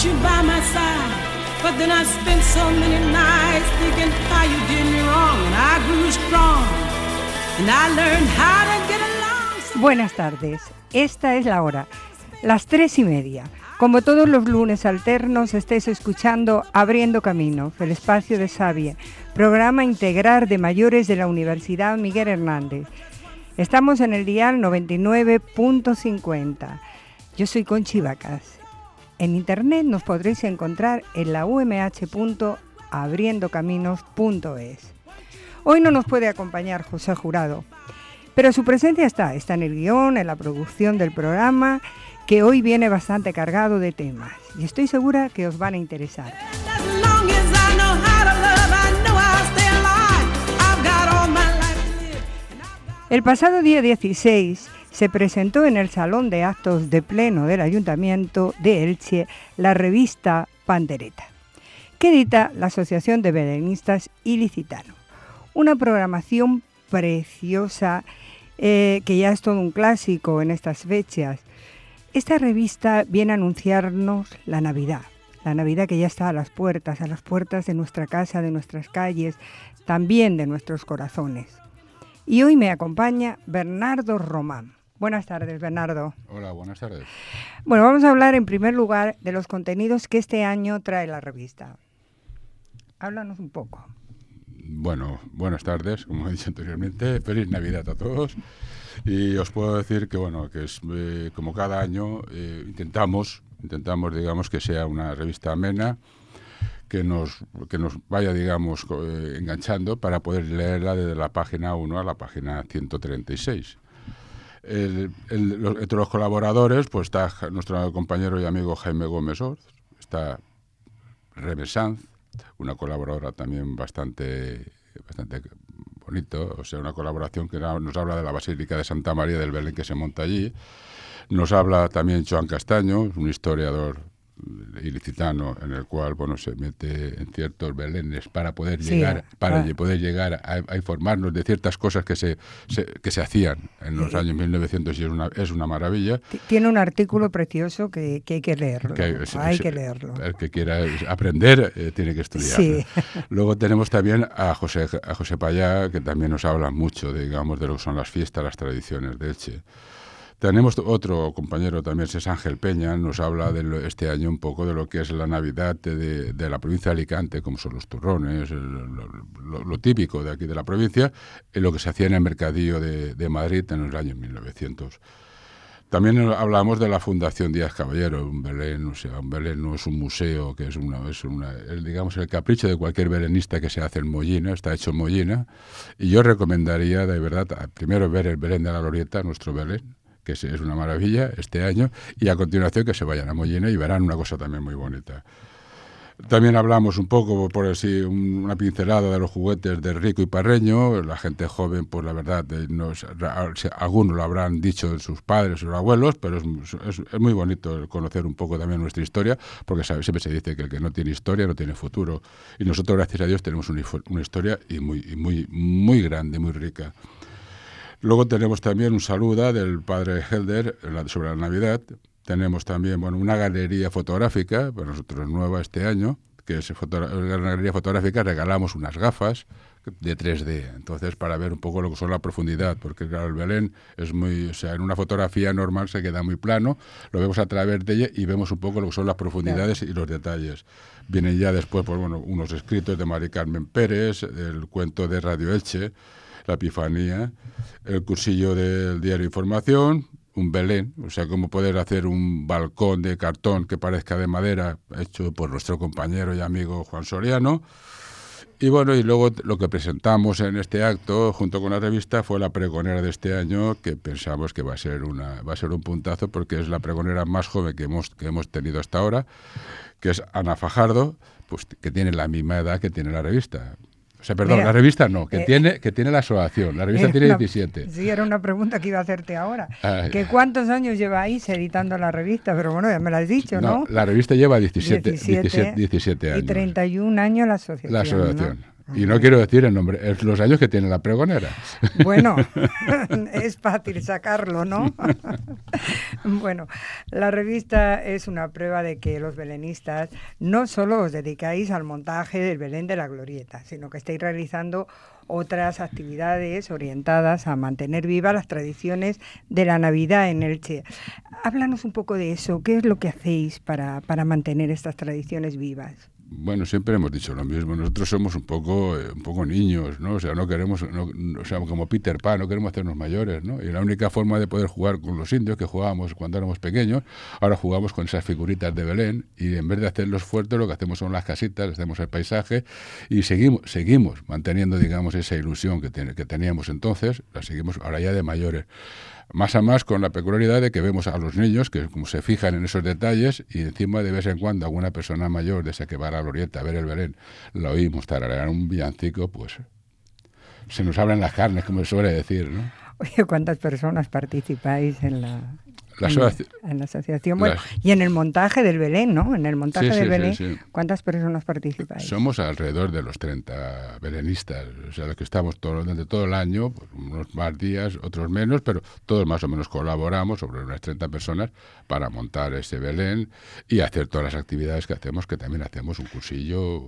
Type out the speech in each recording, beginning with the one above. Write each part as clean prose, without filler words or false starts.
you by my side. But then I spent so many nights thinking how you did me wrong. And I grew strong. And I learned how to get along. Buenas tardes. Esta es la hora. Las 3:30. Como todos los lunes alternos, estáis escuchando Abriendo Caminos, el espacio de Sabie, programa integral de mayores de la Universidad Miguel Hernández. Estamos en el dial 99.50. Yo soy Conchi Vacas. En internet nos podréis encontrar en la umh.abriendocaminos.es. Hoy no nos puede acompañar José Jurado, pero su presencia está en el guión, en la producción del programa, que hoy viene bastante cargado de temas y estoy segura que os van a interesar. El pasado día 16 se presentó en el Salón de Actos de Pleno del Ayuntamiento de Elche la revista Pandereta, que edita la Asociación de Belenistas Ilicitanos. Una programación preciosa que ya es todo un clásico en estas fechas. Esta revista viene a anunciarnos la Navidad que ya está a las puertas de nuestra casa, de nuestras calles, también de nuestros corazones. Y hoy me acompaña Bernardo Román. Buenas tardes, Bernardo. Hola, buenas tardes. Bueno, vamos a hablar en primer lugar de los contenidos que este año trae la revista. Háblanos un poco. Bueno, buenas tardes, como he dicho anteriormente. Feliz Navidad a todos. Y os puedo decir que, bueno, que es como cada año intentamos, digamos, que sea una revista amena, que nos vaya, digamos, enganchando para poder leerla desde la página 1 a la página 136. Entre los colaboradores pues está nuestro compañero y amigo Jaime Gómez Orz, está Reme Sanz, una colaboradora también bastante bonito, o sea, una colaboración que nos habla de la Basílica de Santa María del Belén que se monta allí. Nos habla también Joan Castaño, un historiador ilicitano en el cual, bueno, se mete en ciertos belenes para poder llegar a informarnos de ciertas cosas que se hacían en los años 1900 y es una maravilla. Tiene un artículo precioso que hay que leerlo. Hay que leerlo. El que quiera aprender tiene que estudiarlo. Sí. Luego tenemos también a José Payá, que también nos habla mucho, digamos, de lo que son las fiestas, las tradiciones de Elche. Tenemos otro compañero también, es Ángel Peña, nos habla este año un poco de lo que es la Navidad de la provincia de Alicante, como son los turrones, lo típico de aquí de la provincia, y lo que se hacía en el mercadillo de Madrid en los años 1900. También hablamos de la Fundación Díaz Caballero, un Belén, o sea, un Belén no es un museo, que es digamos, el capricho de cualquier belenista que se hace en Mollina, está hecho en Mollina, y yo recomendaría, de verdad, primero ver el Belén de la Glorieta, nuestro Belén, que es una maravilla este año, y a continuación que se vayan a Mollina y verán una cosa también muy bonita. También hablamos un poco, por así, una pincelada de los juguetes de Rico y Parreño. La gente joven, pues la verdad, algunos lo habrán dicho sus padres o sus abuelos, pero es muy bonito conocer un poco también nuestra historia, porque siempre se dice que el que no tiene historia no tiene futuro. Y nosotros, gracias a Dios, tenemos una historia y muy grande, muy rica. Luego tenemos también un saludo del padre Helder sobre la Navidad. Tenemos también una galería fotográfica, para nosotros nueva este año, que es una galería fotográfica, regalamos unas gafas de 3D, entonces para ver un poco lo que son la profundidad, porque claro, el Belén es en una fotografía normal se queda muy plano, lo vemos a través de ella y vemos un poco lo que son las profundidades y los detalles. Vienen ya después unos escritos de Mari Carmen Pérez, el cuento de Radio Elche, la Epifanía, el cursillo del diario Información, un Belén, o sea, cómo poder hacer un balcón de cartón que parezca de madera, hecho por nuestro compañero y amigo Juan Soriano. Y bueno, y luego lo que presentamos en este acto, junto con la revista, fue la pregonera de este año, que pensamos que va a ser un puntazo, porque es la pregonera más joven que hemos tenido hasta ahora, que es Ana Fajardo, pues que tiene la misma edad que tiene la revista. O sea, perdón, mira, la revista no, que tiene la asociación. La revista tiene 17. Sí, era una pregunta que iba a hacerte ahora. ¿Que cuántos años lleváis editando la revista? Pero bueno, ya me lo has dicho, ¿no? La revista lleva 17 años. Y 31 años la asociación. La asociación. ¿No? Y no quiero decir el nombre, es los años que tiene la pregonera. Bueno, es fácil sacarlo, ¿no? Bueno, la revista es una prueba de que los belenistas no solo os dedicáis al montaje del Belén de la Glorieta, sino que estáis realizando otras actividades orientadas a mantener vivas las tradiciones de la Navidad en Elche. Háblanos un poco de eso, ¿qué es lo que hacéis para mantener estas tradiciones vivas? Bueno, siempre hemos dicho lo mismo. Nosotros somos un poco niños, ¿no? O sea, no queremos, o sea, como Peter Pan, no queremos hacernos mayores, ¿no? Y la única forma de poder jugar con los indios que jugábamos cuando éramos pequeños, ahora jugamos con esas figuritas de Belén y en vez de hacerlos fuertes, lo que hacemos son las casitas, hacemos el paisaje y seguimos manteniendo, digamos, esa ilusión que teníamos entonces, la seguimos ahora ya de mayores. Más a más con la peculiaridad de que vemos a los niños que como se fijan en esos detalles y encima de vez en cuando alguna persona mayor de esa que va a la glorieta a ver el Belén, la oímos tararear un villancico, pues se nos abren las carnes, como se suele decir, ¿no? Oye, ¿cuántas personas participáis en la asociación? Bueno, y en el montaje del Belén, ¿no? En el montaje del Belén, sí. ¿Cuántas personas participáis? Somos alrededor de los 30 belenistas, o sea, los que estamos durante todo el año, pues, unos más días, otros menos, pero todos más o menos colaboramos, sobre unas 30 personas, para montar ese Belén y hacer todas las actividades que hacemos, que también hacemos un cursillo.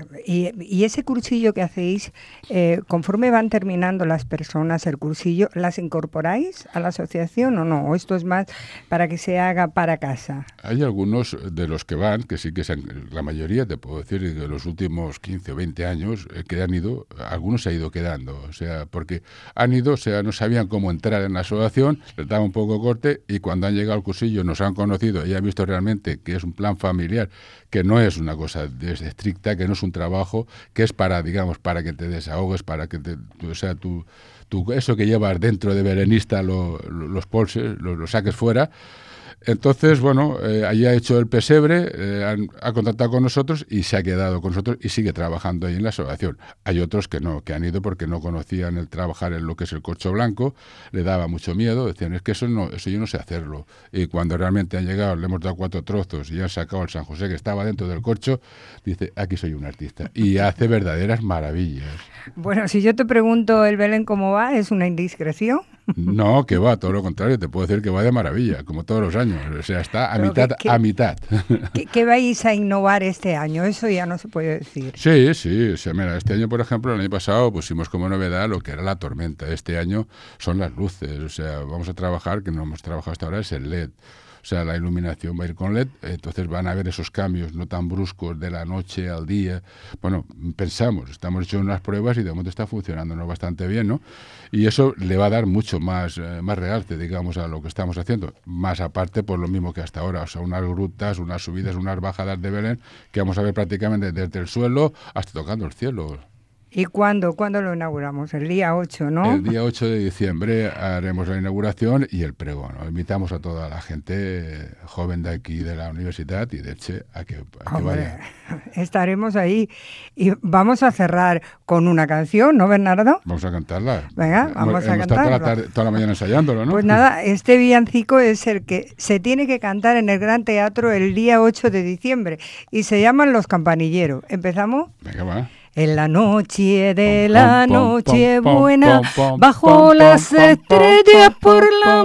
Y ese cursillo que hacéis, conforme van terminando las personas el cursillo, ¿las incorporáis a la asociación o no? ¿O esto es más para que se haga para casa? Hay algunos de los que van, que sí que la mayoría, te puedo decir, de los últimos 15 o 20 años que han ido, algunos se han ido quedando, o sea, porque han ido, o sea, no sabían cómo entrar en la asociación, les daba un poco corte y cuando han llegado al cursillo nos han conocido y han visto realmente que es un plan familiar, que no es una cosa estricta, que no es un trabajo, que es para, digamos, para que te desahogues, para que o sea, tú eso que llevas dentro de belenista, los polses, lo saques fuera. Entonces, bueno, allí ha hecho el pesebre, ha contactado con nosotros y se ha quedado con nosotros y sigue trabajando ahí en la asociación. Hay otros que no, que han ido porque no conocían el trabajar en lo que es el corcho blanco, le daba mucho miedo, decían, es que eso yo no sé hacerlo. Y cuando realmente han llegado, le hemos dado 4 trozos y han sacado el San José que estaba dentro del corcho, dice, aquí soy un artista. Y hace verdaderas maravillas. Bueno, si yo te pregunto el Belén cómo va, ¿es una indiscreción? No, que va, todo lo contrario, te puedo decir que va de maravilla, como todos los años, o sea, está a mitad. ¿Qué vais a innovar este año? Eso ya no se puede decir. Sí, o sea, mira, este año, por ejemplo, el año pasado pusimos como novedad lo que era la tormenta, este año son las luces, o sea, vamos a trabajar, que no hemos trabajado hasta ahora, es el LED. O sea, la iluminación va a ir con LED, entonces van a haber esos cambios no tan bruscos de la noche al día. Bueno, estamos hecho unas pruebas y de momento está funcionándonos bastante bien, ¿no? Y eso le va a dar mucho más realce, digamos, a lo que estamos haciendo. Más aparte, por lo mismo que hasta ahora, o sea, unas grutas, unas subidas, unas bajadas de Belén, que vamos a ver prácticamente desde el suelo hasta tocando el cielo. ¿Y cuándo lo inauguramos? El día 8, ¿no? El día 8 de diciembre haremos la inauguración y el pregón. Invitamos a toda la gente joven de aquí, de la universidad y de Elche, a que vaya. Estaremos ahí. Y vamos a cerrar con una canción, ¿no, Bernardo? Vamos a cantarla. Venga, vamos a cantarla. Toda la mañana ensayándolo, ¿no? Pues nada, este villancico es el que se tiene que cantar en el Gran Teatro el día 8 de diciembre y se llaman Los Campanilleros. ¿Empezamos? Venga, va. En la noche de la noche buena, bajo las estrellas por la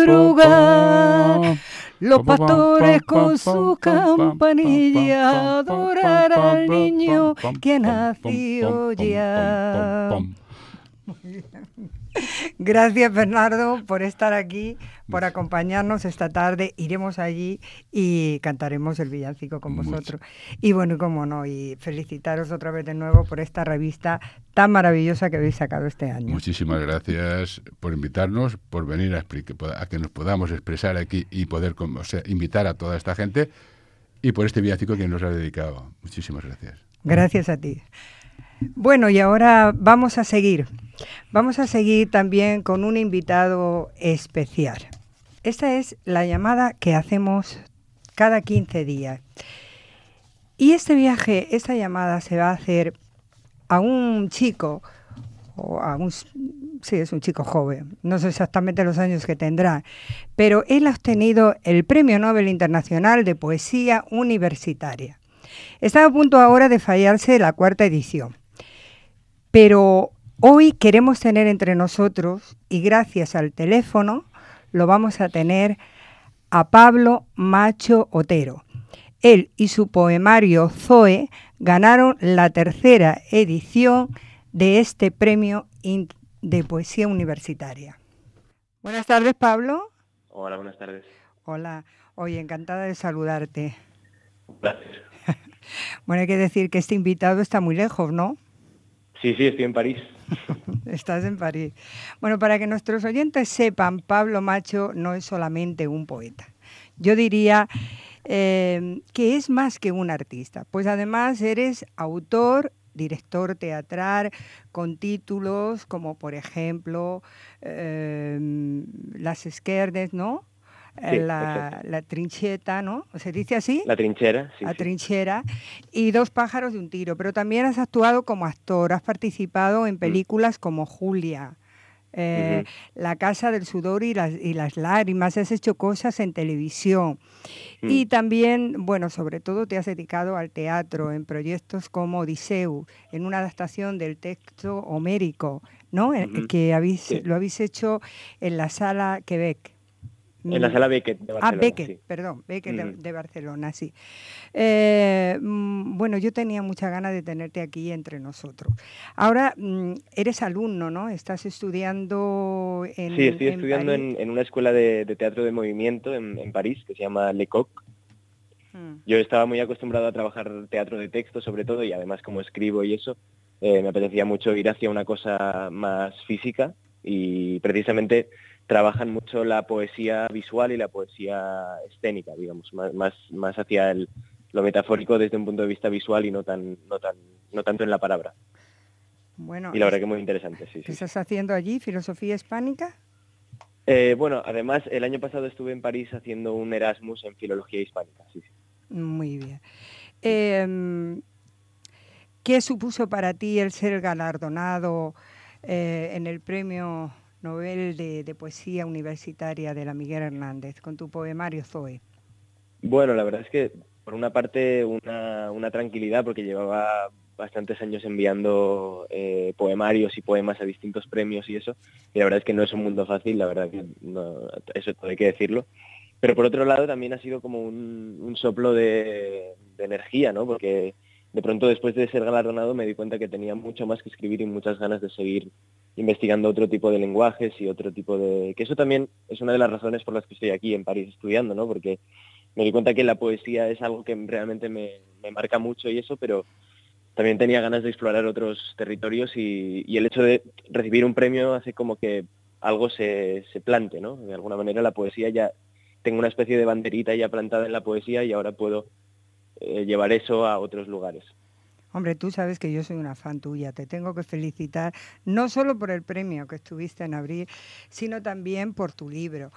madrugada, los pastores con su campanilla adorar al niño que nació ya. Gracias, Bernardo, por estar aquí, por acompañarnos esta tarde. Iremos allí y cantaremos el villancico con vosotros. Y bueno, y cómo no, y felicitaros otra vez de nuevo por esta revista tan maravillosa que habéis sacado este año. Muchísimas gracias por invitarnos, por venir a que nos podamos expresar aquí y poder invitar a toda esta gente y por este villancico que nos ha dedicado. Muchísimas gracias. Gracias a ti. Bueno, y ahora vamos a seguir también con un invitado especial. Esta es la llamada que hacemos cada 15 días. Y esta llamada se va a hacer a un chico, sí, es un chico joven, no sé exactamente los años que tendrá, pero él ha obtenido el Premio Nobel Internacional de Poesía Universitaria. Está a punto ahora de fallarse la 4ª edición. Pero hoy queremos tener entre nosotros, y gracias al teléfono, lo vamos a tener a Pablo Macho Otero. Él y su poemario Zoe ganaron la 3ª edición de este premio de poesía universitaria. Buenas tardes, Pablo. Hola, buenas tardes. Hola, oye, encantada de saludarte. Gracias. Bueno, hay que decir que este invitado está muy lejos, ¿no? Sí, estoy en París. Estás en París. Bueno, para que nuestros oyentes sepan, Pablo Macho no es solamente un poeta. Yo diría que es más que un artista, pues además eres autor, director teatral, con títulos como, por ejemplo, Las Esquerdes, ¿no? Sí, la trincheta, ¿no? ¿Se dice así? La trinchera, sí. La trinchera, y Dos pájaros de un tiro. Pero también has actuado como actor, has participado en películas como Julia, La Casa del Sudor y las Lágrimas, has hecho cosas en televisión. Y también, bueno, sobre todo te has dedicado al teatro en proyectos como Odiseu, en una adaptación del texto homérico, ¿no? Que lo habéis hecho en la Sala Quebec. En la Sala Beckett de Barcelona. Beckett, sí. Perdón, Beckett de Barcelona, sí. Bueno, yo tenía mucha ganas de tenerte aquí entre nosotros. Ahora eres alumno, ¿no? Estás estudiando en Sí, estoy estudiando en una escuela de teatro de movimiento en París, que se llama Le Coq. Yo estaba muy acostumbrado a trabajar teatro de texto, sobre todo, y además como escribo y eso, me apetecía mucho ir hacia una cosa más física, y precisamente trabajan mucho la poesía visual y la poesía escénica, digamos, más hacia lo metafórico desde un punto de vista visual y no tanto en la palabra. Bueno, y la verdad que muy interesante, sí. ¿Qué estás haciendo allí? ¿Filosofía hispánica? Bueno, además el año pasado estuve en París haciendo un Erasmus en filología hispánica, sí. Muy bien. ¿Qué supuso para ti el ser galardonado en el premio Nobel de Poesía Universitaria de la Miguel Hernández con tu poemario Zoe? Bueno, la verdad es que por una parte una tranquilidad, porque llevaba bastantes años enviando poemarios y poemas a distintos premios y eso, y la verdad es que no es un mundo fácil, la verdad que no, eso todo hay que decirlo. Pero por otro lado también ha sido como un soplo de energía, ¿no? Porque de pronto después de ser galardonado me di cuenta que tenía mucho más que escribir y muchas ganas de seguir investigando otro tipo de lenguajes y otro tipo de... Que eso también es una de las razones por las que estoy aquí en París estudiando, ¿no? Porque me di cuenta que la poesía es algo que realmente me marca mucho y eso, pero también tenía ganas de explorar otros territorios y el hecho de recibir un premio hace como que algo se plante, ¿no? De alguna manera la poesía ya... Tengo una especie de banderita ya plantada en la poesía y ahora puedo llevar eso a otros lugares. Hombre, tú sabes que yo soy una fan tuya, te tengo que felicitar, no solo por el premio que estuviste en abril, sino también por tu libro.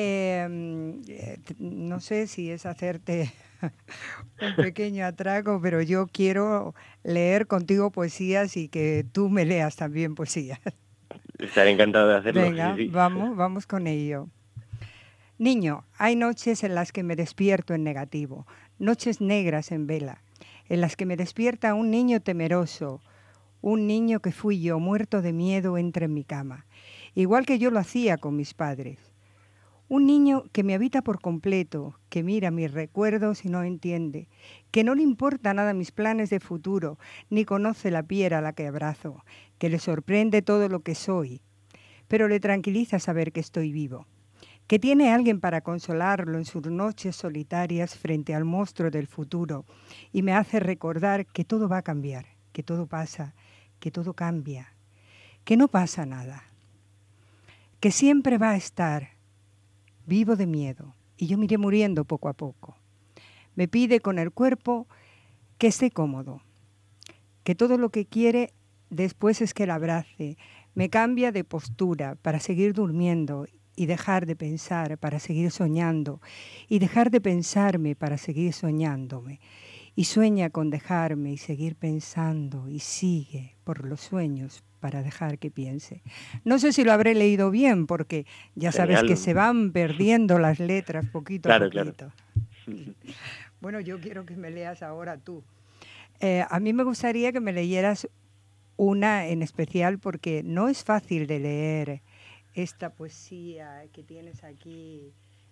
No sé si es hacerte un pequeño atraco, pero yo quiero leer contigo poesías y que tú me leas también poesías. Estaré encantado de hacerlo. Venga, sí. Vamos con ello. Niño, hay noches en las que me despierto en negativo, noches negras en vela, en las que me despierta un niño temeroso, un niño que fui yo, muerto de miedo, entra en mi cama, igual que yo lo hacía con mis padres. Un niño que me habita por completo, que mira mis recuerdos y no entiende, que no le importa nada mis planes de futuro, ni conoce la piel a la que abrazo, que le sorprende todo lo que soy, pero le tranquiliza saber que estoy vivo, que tiene alguien para consolarlo en sus noches solitarias frente al monstruo del futuro, y me hace recordar que todo va a cambiar, que todo pasa, que todo cambia, que no pasa nada, que siempre va a estar vivo de miedo, y yo me iré muriendo poco a poco. Me pide con el cuerpo que esté cómodo, que todo lo que quiere después es que la abrace, me cambia de postura para seguir durmiendo y dejar de pensar para seguir soñando, y dejar de pensarme para seguir soñándome, y sueña con dejarme y seguir pensando, y sigue por los sueños para dejar que piense. No sé si lo habré leído bien, porque ya sabes que se van perdiendo las letras poquito a poquito. Claro. Bueno, yo quiero que me leas ahora tú. A mí me gustaría que me leyeras una en especial porque no es fácil de leer esta poesía que tienes aquí.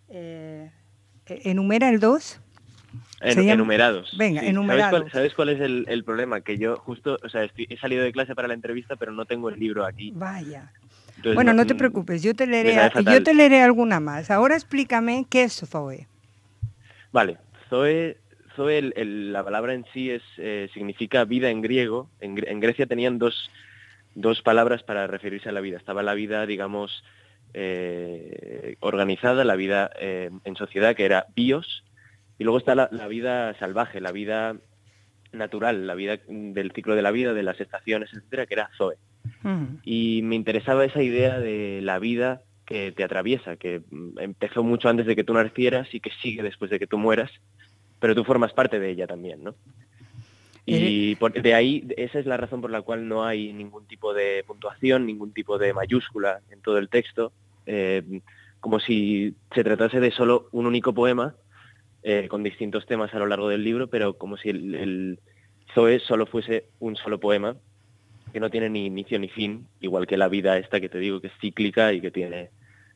¿Enumera el 2? Enumerados. Venga, sí. enumerados. ¿Sabes cuál es el problema? Que yo justo, o sea, he salido de clase para la entrevista, pero no tengo el libro aquí. Vaya. Entonces, bueno, no te preocupes, yo te leeré alguna más. Ahora explícame qué es Zoe. Vale, Zoe, la palabra en sí significa vida en griego. En Grecia tenían dos palabras para referirse a la vida. Estaba la vida, digamos, organizada, la vida en sociedad, que era bios, y luego está la vida salvaje, la vida natural, la vida del ciclo de la vida, de las estaciones, etcétera, que era Zoe. Y me interesaba esa idea de la vida que te atraviesa, que empezó mucho antes de que tú nacieras y que sigue después de que tú mueras, pero tú formas parte de ella también, ¿no? Y de ahí, esa es la razón por la cual no hay ningún tipo de puntuación, ningún tipo de mayúscula en todo el texto, como si se tratase de solo un único poema, con distintos temas a lo largo del libro, pero como si el Zoe solo fuese un solo poema, que no tiene ni inicio ni fin, igual que la vida esta que te digo que es cíclica y que tiene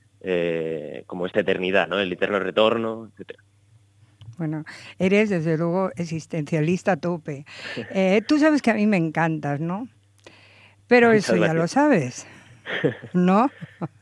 como esta eternidad, ¿no? El eterno retorno, etcétera. Bueno, eres desde luego existencialista a tope. Tú sabes que a mí me encantas, ¿no? Pero Muchas eso gracias. Ya lo sabes, ¿no?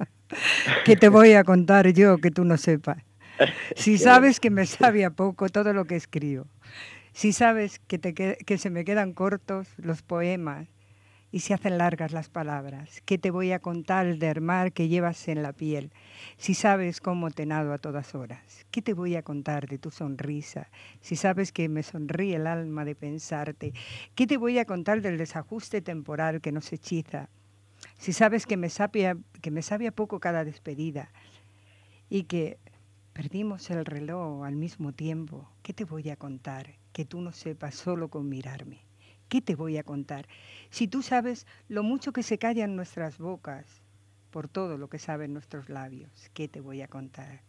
¿Qué te voy a contar yo que tú no sepas? Si sabes que me sabe a poco todo lo que escribo, si sabes que se me quedan cortos los poemas y se hacen largas las palabras, ¿qué te voy a contar del mar que llevas en la piel? Si sabes cómo te nado a todas horas, ¿qué te voy a contar de tu sonrisa? Si sabes que me sonríe el alma de pensarte, ¿qué te voy a contar del desajuste temporal que nos hechiza? Si sabes que me sabe a poco cada despedida y que perdimos el reloj al mismo tiempo, ¿qué te voy a contar que tú no sepas solo con mirarme? ¿Qué te voy a contar? Si tú sabes lo mucho que se callan nuestras bocas por todo lo que saben nuestros labios, ¿qué te voy a contar?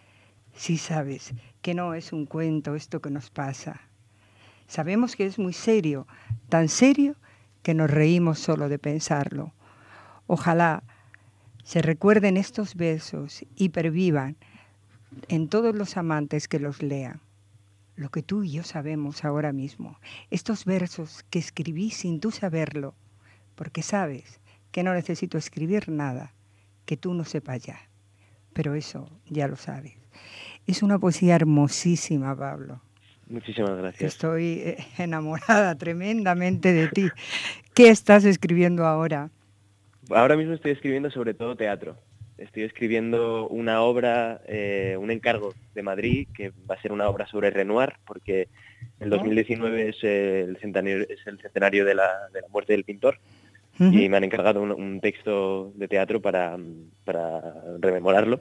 Si sabes que no es un cuento esto que nos pasa. Sabemos que es muy serio, tan serio que nos reímos solo de pensarlo. Ojalá se recuerden estos besos y pervivan en todos los amantes que los lean. Lo que tú y yo sabemos ahora mismo, estos versos que escribí sin tú saberlo, porque sabes que no necesito escribir nada que tú no sepas ya, pero eso ya lo sabes. Es una poesía hermosísima, Pablo. Muchísimas gracias. Estoy enamorada tremendamente de ti. ¿Qué estás escribiendo ahora? Ahora mismo estoy escribiendo sobre todo teatro. Estoy escribiendo una obra, un encargo de Madrid, que va a ser una obra sobre Renoir, porque el 2019 es el centenario de la muerte del pintor, y me han encargado un texto de teatro para rememorarlo.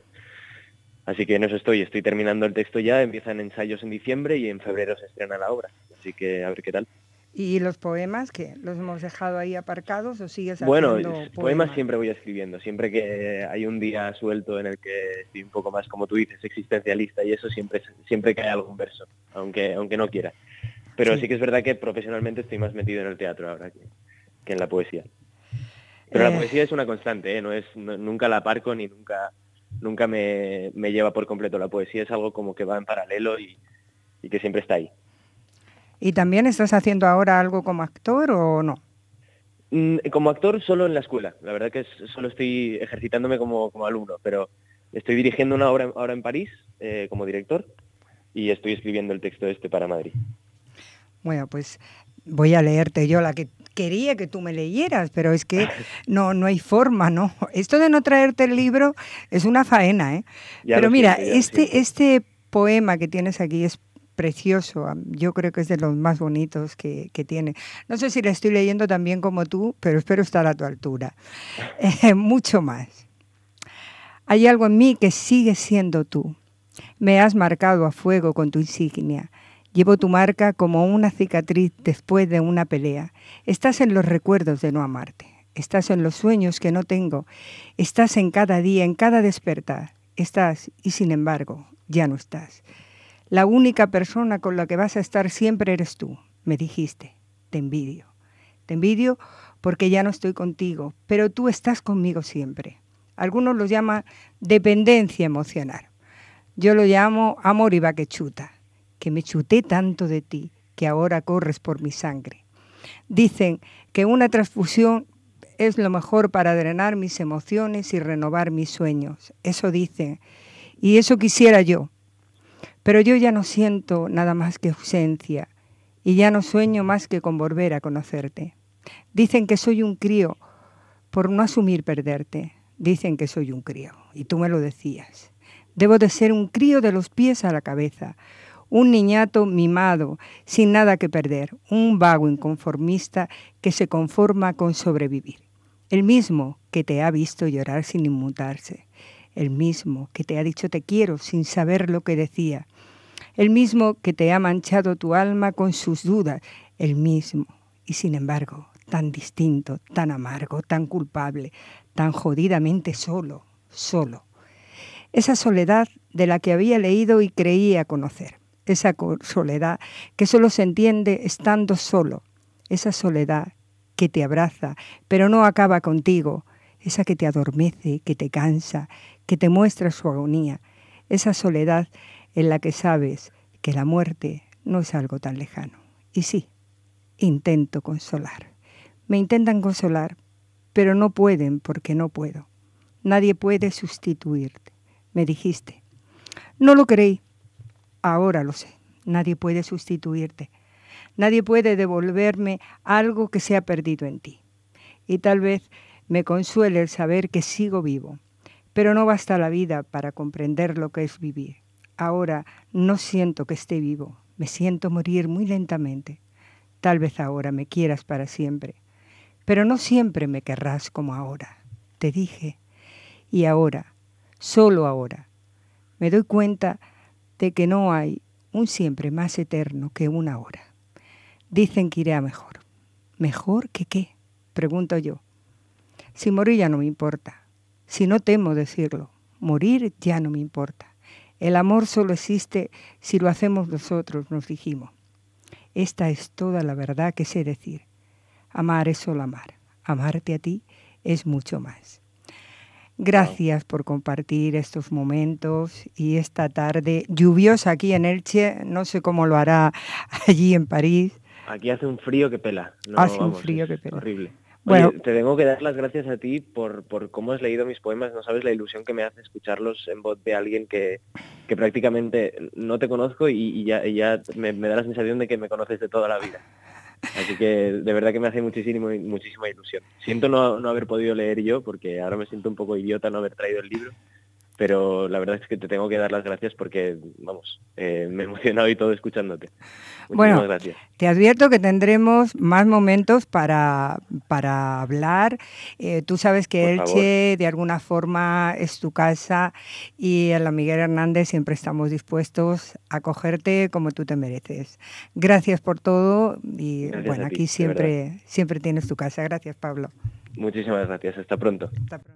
Así que en eso estoy terminando el texto ya, empiezan ensayos en diciembre y en febrero se estrena la obra. Así que a ver qué tal. ¿Y los poemas qué? ¿Los hemos dejado ahí aparcados o sigues haciendo poemas? Poemas siempre voy escribiendo. Siempre que hay un día suelto en el que estoy un poco más, como tú dices, existencialista y eso, siempre cae algún verso, aunque no quiera. Pero sí que es verdad que profesionalmente estoy más metido en el teatro ahora que en la poesía. Pero la poesía es una constante, nunca la aparco ni nunca me lleva por completo. La poesía es algo como que va en paralelo y que siempre está ahí. ¿Y también estás haciendo ahora algo como actor o no? Como actor solo en la escuela. La verdad que solo estoy ejercitándome como alumno, pero estoy dirigiendo una obra ahora en París como director y estoy escribiendo el texto para Madrid. Bueno, pues voy a leerte yo la que quería que tú me leyeras, pero es que no hay forma, ¿no? Esto de no traerte el libro es una faena, ¿eh? Pero mira, este poema que tienes aquí es precioso, yo creo que es de los más bonitos que tiene. No sé si la estoy leyendo tan bien como tú, pero espero estar a tu altura. Mucho más. Hay algo en mí que sigue siendo tú. Me has marcado a fuego con tu insignia. Llevo tu marca como una cicatriz después de una pelea. Estás en los recuerdos de no amarte. Estás en los sueños que no tengo. Estás en cada día, en cada despertar. Estás y sin embargo ya no estás. La única persona con la que vas a estar siempre eres tú, me dijiste. Te envidio. Te envidio porque ya no estoy contigo, pero tú estás conmigo siempre. Algunos lo llaman dependencia emocional. Yo lo llamo amor y va que chuta, que me chuté tanto de ti que ahora corres por mi sangre. Dicen que una transfusión es lo mejor para drenar mis emociones y renovar mis sueños. Eso dicen, y eso quisiera yo. Pero yo ya no siento nada más que ausencia y ya no sueño más que con volver a conocerte. Dicen que soy un crío por no asumir perderte. Dicen que soy un crío, y tú me lo decías. Debo de ser un crío de los pies a la cabeza, un niñato mimado, sin nada que perder, un vago inconformista que se conforma con sobrevivir. El mismo que te ha visto llorar sin inmutarse, el mismo que te ha dicho te quiero sin saber lo que decía, el mismo que te ha manchado tu alma con sus dudas, el mismo, y sin embargo, tan distinto, tan amargo, tan culpable, tan jodidamente solo. Esa soledad de la que había leído y creía conocer, esa soledad que solo se entiende estando solo, esa soledad que te abraza, pero no acaba contigo, esa que te adormece, que te cansa, que te muestra su agonía, esa soledad en la que sabes que la muerte no es algo tan lejano. Y sí, intento consolar. Me intentan consolar, pero no pueden porque no puedo. Nadie puede sustituirte, me dijiste. No lo creí, ahora lo sé. Nadie puede sustituirte. Nadie puede devolverme algo que se ha perdido en ti. Y tal vez me consuele el saber que sigo vivo, pero no basta la vida para comprender lo que es vivir. Ahora no siento que esté vivo, me siento morir muy lentamente. Tal vez ahora me quieras para siempre, pero no siempre me querrás como ahora. Te dije, y ahora, solo ahora, me doy cuenta de que no hay un siempre más eterno que una hora. Dicen que iré a mejor. ¿Mejor que qué?, pregunto yo. Si morir ya no me importa, si no temo decirlo, morir ya no me importa. El amor solo existe si lo hacemos nosotros, nos dijimos. Esta es toda la verdad que sé decir. Amar es solo amar. Amarte a ti es mucho más. Gracias por compartir estos momentos y esta tarde lluviosa aquí en Elche. No sé cómo lo hará allí en París. Aquí hace un frío que pela. No, hace un frío que pela. Horrible. Bueno, oye, te tengo que dar las gracias a ti por cómo has leído mis poemas. No sabes la ilusión que me hace escucharlos en voz de alguien que prácticamente no te conozco y ya me da la sensación de que me conoces de toda la vida. Así que de verdad que me hace muchísima ilusión. Siento no haber podido leer yo, porque ahora me siento un poco idiota no haber traído el libro, pero la verdad es que te tengo que dar las gracias porque, vamos, me he emocionado y todo escuchándote. Muchísimas gracias. Te advierto que tendremos más momentos para hablar. Tú sabes que Elche de alguna forma es tu casa y en la Miguel Hernández siempre estamos dispuestos a acogerte como tú te mereces. Gracias por todo y gracias bueno, aquí siempre tienes tu casa. Gracias, Pablo. Muchísimas gracias. Hasta pronto. Hasta pronto.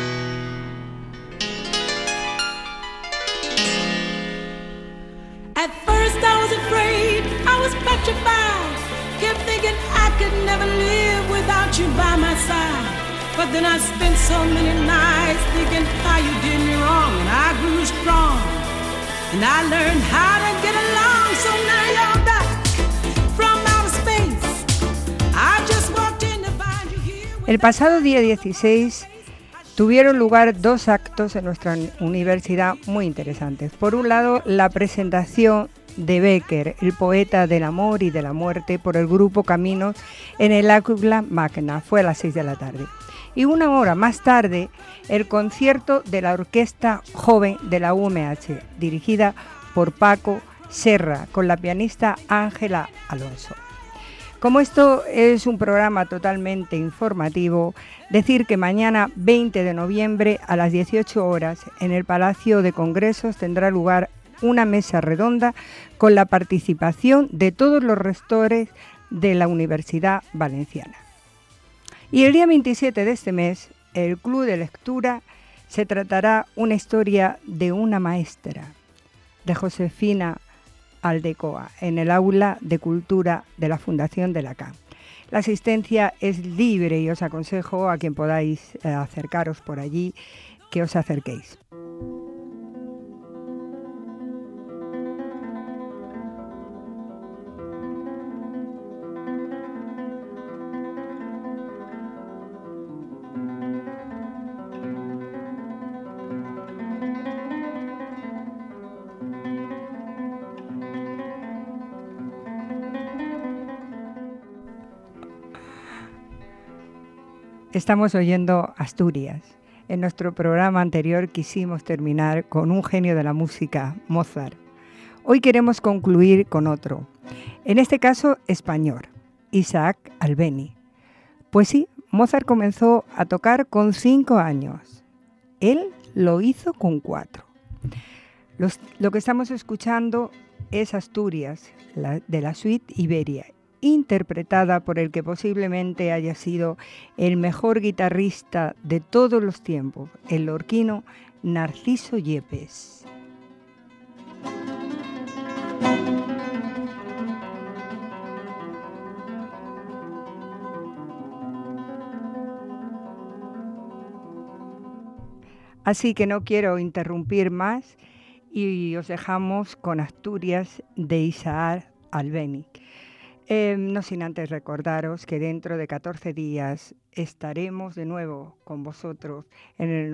At first I was afraid, I was petrified, kept thinking I could never live without you by my side. But then I spent so many nights thinking how you did me wrong, and I grew strong, and I learned how to get along. So now you're back from outer space. I just walked in to find you here. El pasado día 16 tuvieron lugar dos actos en nuestra universidad muy interesantes. Por un lado, la presentación de Becker, el poeta del amor y de la muerte, por el grupo Caminos en el Aula Magna. Fue a las 6 de la tarde. Y una hora más tarde, el concierto de la Orquesta Joven de la UMH, dirigida por Paco Serra, con la pianista Ángela Alonso. Como esto es un programa totalmente informativo, decir que mañana 20 de noviembre a las 18 horas en el Palacio de Congresos tendrá lugar una mesa redonda con la participación de todos los rectores de la Universidad Valenciana. Y el día 27 de este mes, el Club de Lectura se tratará una historia de una maestra, de Josefina Aldecoa, en el Aula de Cultura de la Fundación de la CAN. La asistencia es libre y os aconsejo a quien podáis acercaros por allí que os acerquéis. Estamos oyendo Asturias. En nuestro programa anterior quisimos terminar con un genio de la música, Mozart. Hoy queremos concluir con otro, en este caso español, Isaac Albéniz. Pues sí, Mozart comenzó a tocar con 5 años. Él lo hizo con 4. Lo que estamos escuchando es Asturias, de la suite Iberia, interpretada por el que posiblemente haya sido el mejor guitarrista de todos los tiempos, el lorquino Narciso Yepes. Así que no quiero interrumpir más y os dejamos con Asturias de Isaac Albéniz. No sin antes recordaros que dentro de 14 días estaremos de nuevo con vosotros en el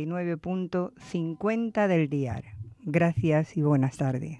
99.50 del dial. Gracias y buenas tardes.